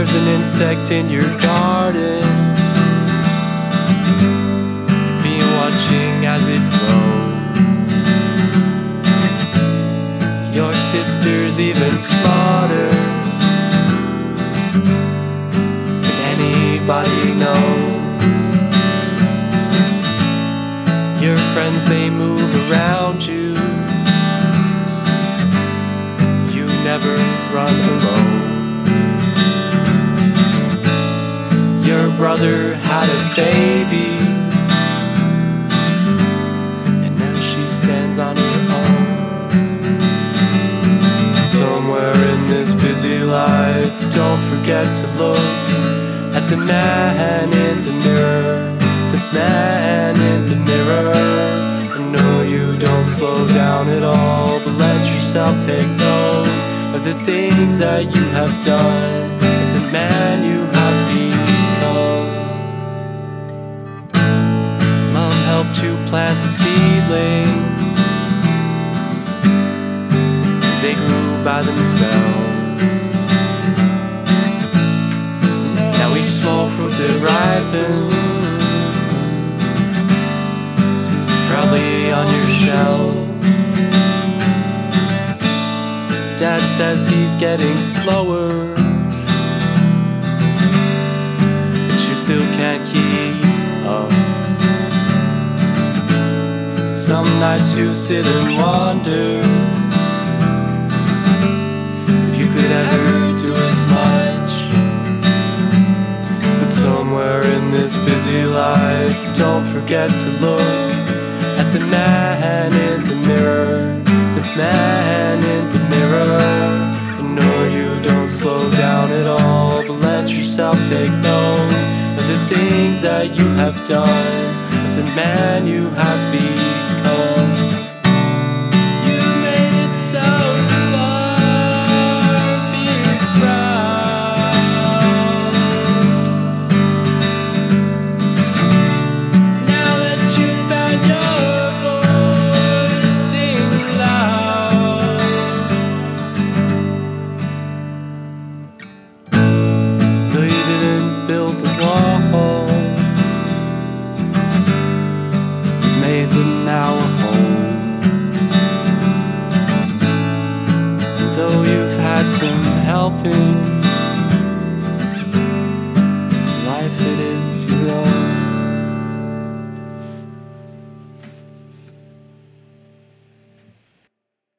there's an insect in your garden, you've been watching as it grows. Your sister's even smarter than anybody knows. Your friends, they move around you, you never run alone. Your brother had a baby, and now she stands on her own. Somewhere in this busy life, don't forget to look at the man in the mirror, the man in the mirror. I know you don't slow down at all, but let yourself take note of the things that you have done, of the man you have become. Mom helped you plant the seedlings, they grew by themselves. Now each small fruit that ripens is proudly on your shelf. Dad says he's getting slower, but you still can't keep up. Some nights you sit and wonder if you could ever do as much. But somewhere in this busy life, don't forget to look at the man in the mirror, the man in the mirror. I know you don't slow down at all, but let yourself take note of the things that you have done, of the man you have become. You made it so far, be proud. Now that you found your voice, sing loud. Though you didn't build the walls, you've made them now a home. And though you've had some helping,